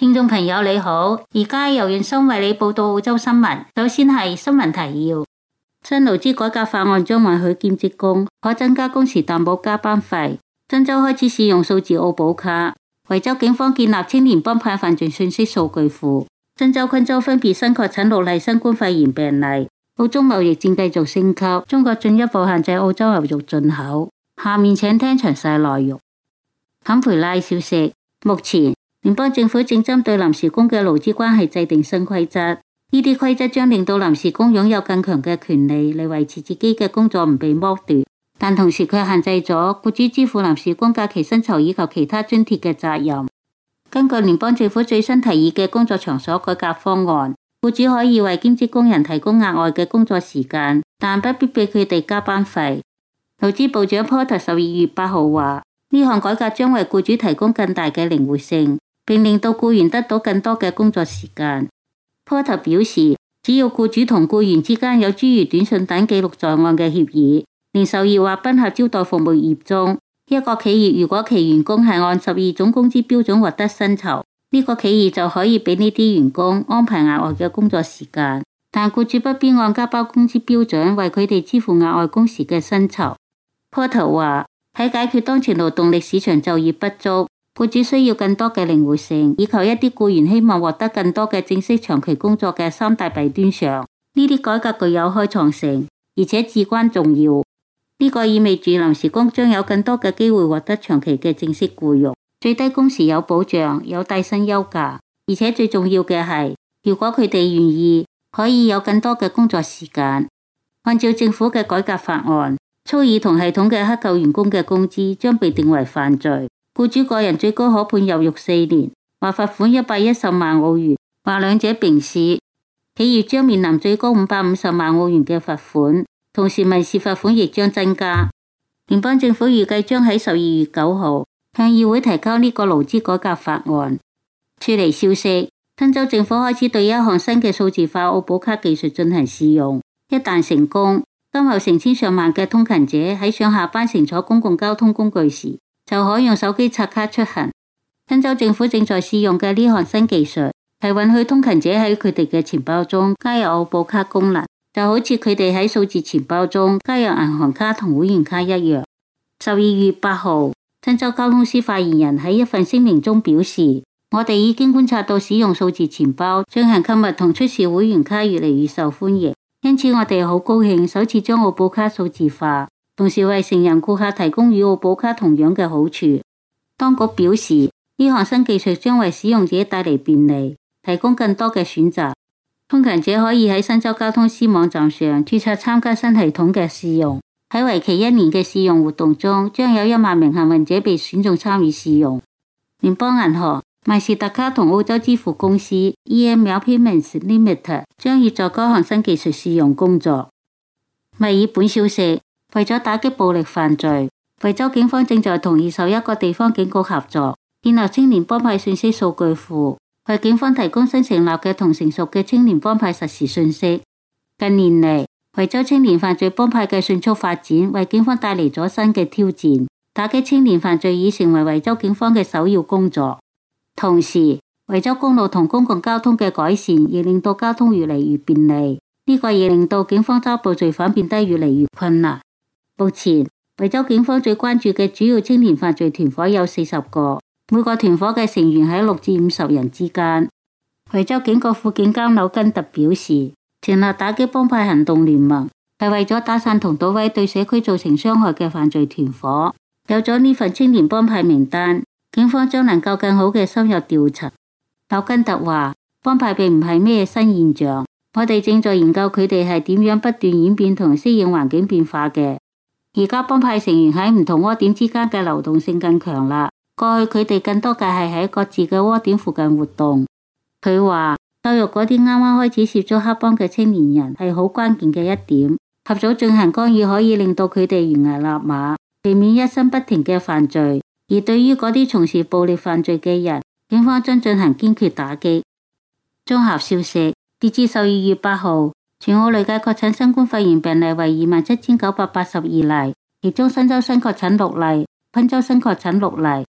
聽眾朋友你好，而家由袁生為你報道澳洲新聞。首先係新聞提要：新勞資改革法案將允許兼職工可增加工時但冇加班費。新州開始使用數字澳保卡。維州警方建立青年幫派犯罪信息數據庫。新州、昆州分別新確診6例新冠肺炎病例。澳中貿易戰繼續升級，中國進一步限制澳洲牛肉進口。下面請聽詳細內容。坎培拉消息：目前聯邦政府正針對臨時工嘅勞資關係制定新規則，呢啲規則將令到臨時工擁有更強嘅權利嚟維持自己嘅工作唔被剝奪，但同時卻限制咗僱主支付臨時工假期薪酬以及其他津貼嘅責任。根據聯邦政府最新提議嘅工作場所改革方案，僱主可以為兼職工人提供額外嘅工作時間，但不必俾佢哋加班費。勞資部長 Porter 12月8號話，呢項改革將為僱主提供更大嘅靈活性，並令到僱員得到更多嘅工作時間。Porter 表示，只要僱主同僱員之間有諸如短信等記錄在案嘅協議，零售業或賓客招待服務業中，一個企業如果其員工係按12種工資標準獲得薪酬，呢個企業就可以俾呢啲員工安排額外嘅工作時間，但僱主不必按加班工資標準為佢哋支付額外工時嘅薪酬。Porter 話，喺解決當前勞動力市場就業不足，僱主需要更多嘅靈活性，以及一啲僱員希望獲得更多嘅正式長期工作嘅三大弊端上，呢啲改革具有開創性，而且至關重要。呢個意味住臨時工將有更多嘅機會獲得長期嘅正式僱用，最低工時有保障，有帶薪休假，而且最重要嘅係，如果佢哋願意，可以有更多嘅工作時間。按照政府嘅改革法案，蓄意同系統嘅克扣員工嘅工資將被定為犯罪，僱主個人最高可判入獄4年，或罰款110萬澳元，或兩者並施。企業將面臨最高550萬澳元嘅罰款，同時民事罰款亦將增加。聯邦政府預計將喺12月9號向議會提交呢個勞資改革法案。處理消息：新州政府開始對一項新嘅數字化澳保卡技術進行試用，一旦成功，今後成千上萬嘅通勤者喺上下班乘坐公共交通工具時，就可以用手機刷卡出行。新州政府正在試用嘅呢項新技術，係允許通勤者喺佢哋嘅錢包中加入澳保卡功能，就好似佢哋喺數字錢包中加入銀行卡同會員卡一樣。12月8號，新州交通司發言人喺一份聲明中表示，我哋已經觀察到使用數字錢包進行購物同出示會員卡越嚟越受歡迎，因此我哋好高興首次將澳保卡數字化，同時為成人顧客提供與澳保卡同樣嘅好處。當局表示，呢項新技術將為使用者帶嚟便利，提供更多嘅選擇。通勤者可以喺新州交通司網站上註冊參加新系統嘅試用。喺為期1年嘅試用活動中，將有1萬名幸運者被選中參與試用。聯邦銀行、邁士特卡同澳洲支付公司 EML Payments Limited 將協助該項新技術試用工作。墨爾本消息：為咗打擊暴力犯罪，維州警方正在同21個地方警局合作，建立青年幫派信息數據庫，為警方提供新成立嘅同成熟嘅青年幫派實時信息。近年嚟，維州青年犯罪幫派嘅迅速發展，為警方帶嚟咗新嘅挑戰。打擊青年犯罪已成為維州警方嘅首要工作。同時，維州公路同公共交通嘅改善，亦令到交通越嚟越便利。呢個亦令到警方抓捕罪犯變得越嚟越困難。目前，維州警方最關注嘅主要青年犯罪團伙有40個，每個團伙嘅成員喺6至50人之間。維州警局副警監紐根特表示，成立打擊幫派行動聯盟係為咗打散同搗毀對社區造成傷害嘅犯罪團伙。有咗呢份青年幫派名單，警方將能夠更好嘅深入調查。紐根特話，幫派並唔係咩新現象，我哋正在研究佢哋係點樣不斷演變同適應環境變化嘅。而家幫派成員喺唔同窩點之間嘅流動性更強啦，過去佢哋更多嘅係喺各自嘅窩點附近活動。佢話，教育嗰啲啱啱開始涉足黑幫嘅青年人係好關鍵嘅一點，合組進行干預可以令到佢哋懸崖勒馬，避免一生不停嘅犯罪。而對於嗰啲從事暴力犯罪嘅人，警方將進行堅決打擊。綜合消息，截至12月8號，全澳累計確診新冠肺炎病例為27,982例，其中新州新確診6例，昆州新確診6例。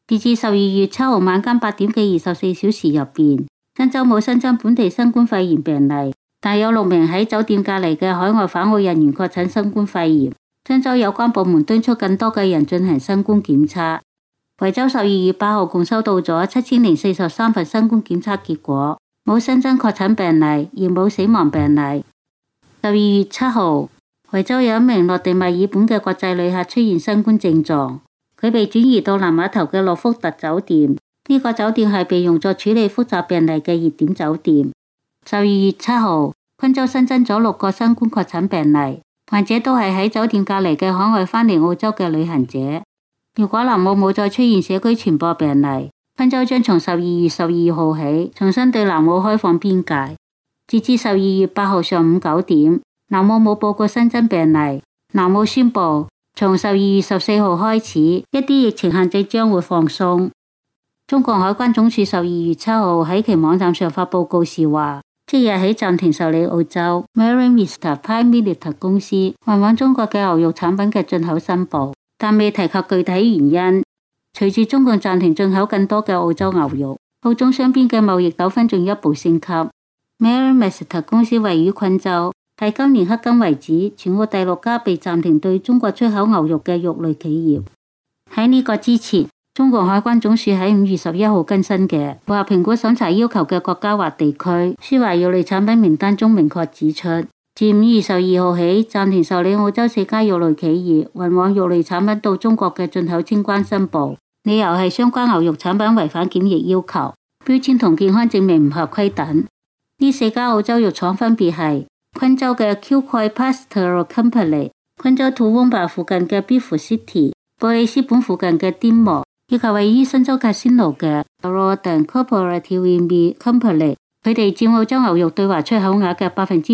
截至12月7號晚間8點嘅24小時入邊，新州冇新增本地新冠肺炎病例，但有6名喺酒店隔離嘅海外返澳人員確診新冠肺炎。新州有關部門敦促更多嘅人進行新冠檢測。維州12月8號共收到咗7043份新冠檢測結果，冇新增確診病例，亦冇死亡病例。12月7號，維州有一名落地墨爾本嘅國際旅客出現新冠症狀，佢被轉移到南碼頭嘅諾福特酒店。呢個酒店係被用作處理複雜病例嘅熱點酒店。12月7號，昆州新增咗6個新冠確診病例，患者都係喺酒店隔離嘅海外返嚟澳洲嘅旅行者。如果南澳冇再出現社區傳播病例，昆州將從12月12號起重新對南澳開放邊界。截至12月8號上午9點，南澳冇報告新增病例。南澳宣布從12月14號開始，一啲疫情限制將會放鬆。中國海關總署12月7號喺其網站上發佈告示話，即日起暫停受理澳洲 Merriam Webster Prime Military 公司運往中國嘅牛肉產品嘅進口申報，但未提及具體原因。隨住中共暫停進口更多嘅澳洲牛肉，澳中雙邊嘅貿易糾紛進一步升級。Merriam Webster 公司位於昆州，係今年迄今為止全澳第6家被暫停對中國出口牛肉嘅肉類企業。喺呢個之前，中國海關總署喺5月11號更新嘅符合評估審查要求嘅國家或地區輸華肉類產品名單中明確指出，自5月12號起暫停受理澳洲4家肉類企業運往肉類產品到中國嘅進口清關申報，理由係相關牛肉產品違反檢疫要求、標籤同健康證明唔合規等。呢4家澳洲肉廠分別係昆州嘅 Kilcoy Pastoral Company、昆州土翁巴附近嘅 Beef City、布里斯本附近嘅甸磨，以及位於新州 Casino 嘅 Rawdon Cooperative Meat Company， 佢哋佔澳洲牛肉對華出口額嘅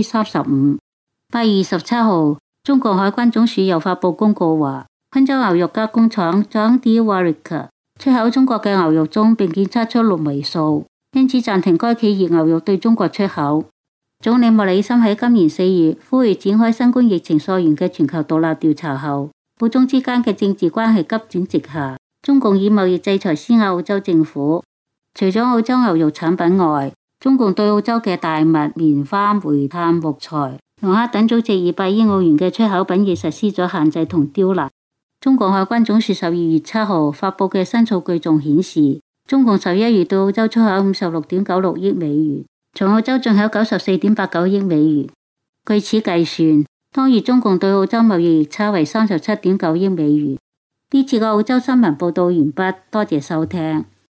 35%。8月27號，中國海關總署又發佈公告話，昆州牛肉加工廠 John D. Warwick 出口中國嘅牛肉中並檢測出6位數，因此暫停該企業牛肉對中國出口。總理莫里森喺今年4月呼籲展開新冠疫情溯源嘅全球獨立調查後，澳中之間嘅政治關係急轉直下，中共以貿易制裁施壓澳洲政府。除咗澳洲牛肉產品外，中共對澳洲嘅大麥、棉花、煤炭、木材、龍蝦等總值200億澳元嘅出口品亦實施咗限制同刁難。中國海關總署12月7號發佈嘅新數據仲顯示，中共11月對澳洲出口56.96億美元，從澳洲進口94.89億美元。據此計算，當月中共對澳洲貿易逆差為37.9億美元。呢次嘅澳洲新聞報道完畢，多謝收聽。